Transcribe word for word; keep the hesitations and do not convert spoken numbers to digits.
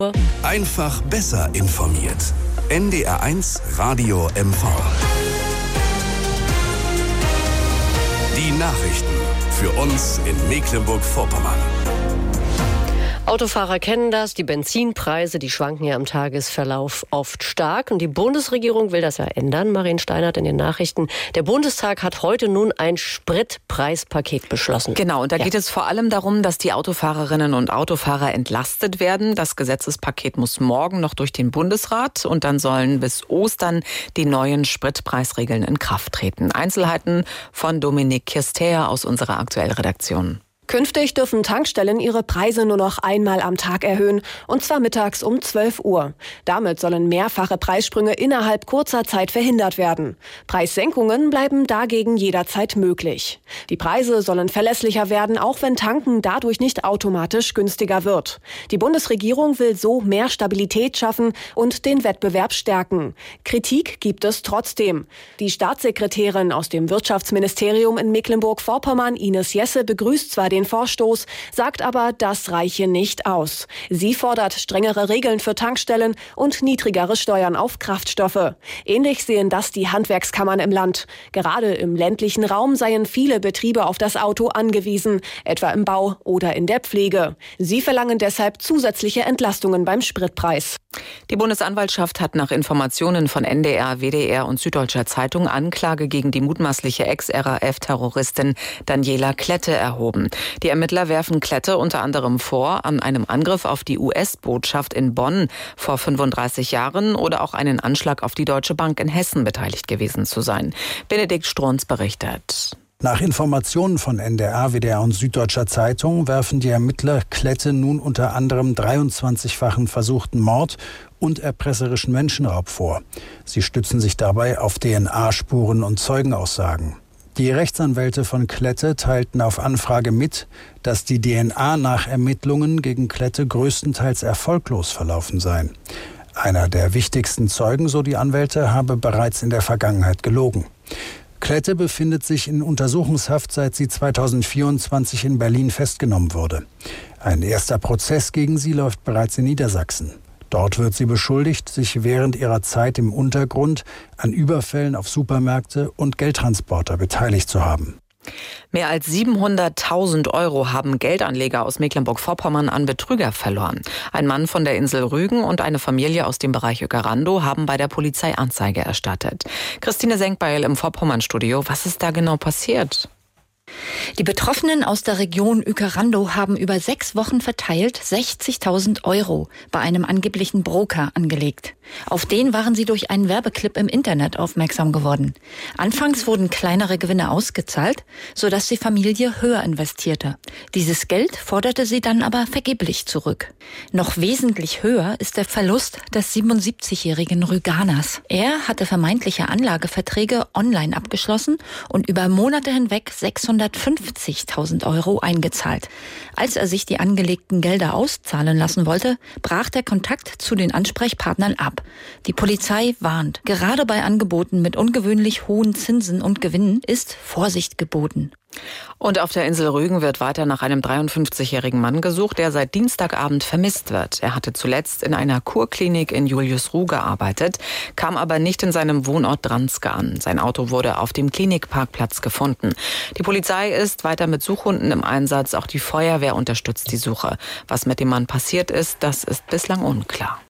Einfach besser informiert. N D R eins Radio M V. Die Nachrichten für uns in Mecklenburg-Vorpommern. Autofahrer kennen das, die Benzinpreise, die schwanken ja im Tagesverlauf oft stark. Und die Bundesregierung will das ja ändern, Marien Steinert in den Nachrichten. Der Bundestag hat heute nun ein Spritpreispaket beschlossen. Genau, und da ja. geht es vor allem darum, dass die Autofahrerinnen und Autofahrer entlastet werden. Das Gesetzespaket muss morgen noch durch den Bundesrat und dann sollen bis Ostern die neuen Spritpreisregeln in Kraft treten. Einzelheiten von Dominik Kirsteher aus unserer aktuellen Redaktion. Künftig dürfen Tankstellen ihre Preise nur noch einmal am Tag erhöhen, und zwar mittags um zwölf Uhr. Damit sollen mehrfache Preissprünge innerhalb kurzer Zeit verhindert werden. Preissenkungen bleiben dagegen jederzeit möglich. Die Preise sollen verlässlicher werden, auch wenn Tanken dadurch nicht automatisch günstiger wird. Die Bundesregierung will so mehr Stabilität schaffen und den Wettbewerb stärken. Kritik gibt es trotzdem. Die Staatssekretärin aus dem Wirtschaftsministerium in Mecklenburg-Vorpommern, Ines Jesse, begrüßt zwar den Vorstoß, sagt aber, das reiche nicht aus. Sie fordert strengere Regeln für Tankstellen und niedrigere Steuern auf Kraftstoffe. Ähnlich sehen das die Handwerkskammern im Land. Gerade im ländlichen Raum seien viele Betriebe auf das Auto angewiesen, etwa im Bau oder in der Pflege. Sie verlangen deshalb zusätzliche Entlastungen beim Spritpreis. Die Bundesanwaltschaft hat nach Informationen von N D R, W D R und Süddeutscher Zeitung Anklage gegen die mutmaßliche Ex-R A F-Terroristin Daniela Klette erhoben. Die Ermittler werfen Klette unter anderem vor, an einem Angriff auf die U S-Botschaft in Bonn vor fünfunddreißig Jahren oder auch einen Anschlag auf die Deutsche Bank in Hessen beteiligt gewesen zu sein. Benedikt Strunz berichtet. Nach Informationen von N D R, W D R und Süddeutscher Zeitung werfen die Ermittler Klette nun unter anderem dreiundzwanzigfachen versuchten Mord und erpresserischen Menschenraub vor. Sie stützen sich dabei auf D N A-Spuren und Zeugenaussagen. Die Rechtsanwälte von Klette teilten auf Anfrage mit, dass die D N A-Nachermittlungen gegen Klette größtenteils erfolglos verlaufen seien. Einer der wichtigsten Zeugen, so die Anwälte, habe bereits in der Vergangenheit gelogen. Klette befindet sich in Untersuchungshaft, seit sie zweitausendvierundzwanzig in Berlin festgenommen wurde. Ein erster Prozess gegen sie läuft bereits in Niedersachsen. Dort wird sie beschuldigt, sich während ihrer Zeit im Untergrund an Überfällen auf Supermärkte und Geldtransporter beteiligt zu haben. Mehr als siebenhunderttausend Euro haben Geldanleger aus Mecklenburg-Vorpommern an Betrüger verloren. Ein Mann von der Insel Rügen und eine Familie aus dem Bereich Uekerando haben bei der Polizei Anzeige erstattet. Christine Senkbeil im Vorpommern-Studio. Was ist da genau passiert? Die Betroffenen aus der Region Uekerando haben über sechs Wochen verteilt sechzigtausend Euro bei einem angeblichen Broker angelegt. Auf den waren sie durch einen Werbeclip im Internet aufmerksam geworden. Anfangs wurden kleinere Gewinne ausgezahlt, sodass die Familie höher investierte. Dieses Geld forderte sie dann aber vergeblich zurück. Noch wesentlich höher ist der Verlust des siebenundsiebzigjährigen Rüganers. Er hatte vermeintliche Anlageverträge online abgeschlossen und über Monate hinweg sechshundertfünfzigtausend Euro eingezahlt. Als er sich die angelegten Gelder auszahlen lassen wollte, brach der Kontakt zu den Ansprechpartnern ab. Die Polizei warnt, gerade bei Angeboten mit ungewöhnlich hohen Zinsen und Gewinnen ist Vorsicht geboten. Und auf der Insel Rügen wird weiter nach einem dreiundfünfzigjährigen Mann gesucht, der seit Dienstagabend vermisst wird. Er hatte zuletzt in einer Kurklinik in Juliusruh gearbeitet, kam aber nicht in seinem Wohnort Dranske an. Sein Auto wurde auf dem Klinikparkplatz gefunden. Die Polizei ist weiter mit Suchhunden im Einsatz, auch die Feuerwehr unterstützt die Suche. Was mit dem Mann passiert ist, das ist bislang unklar.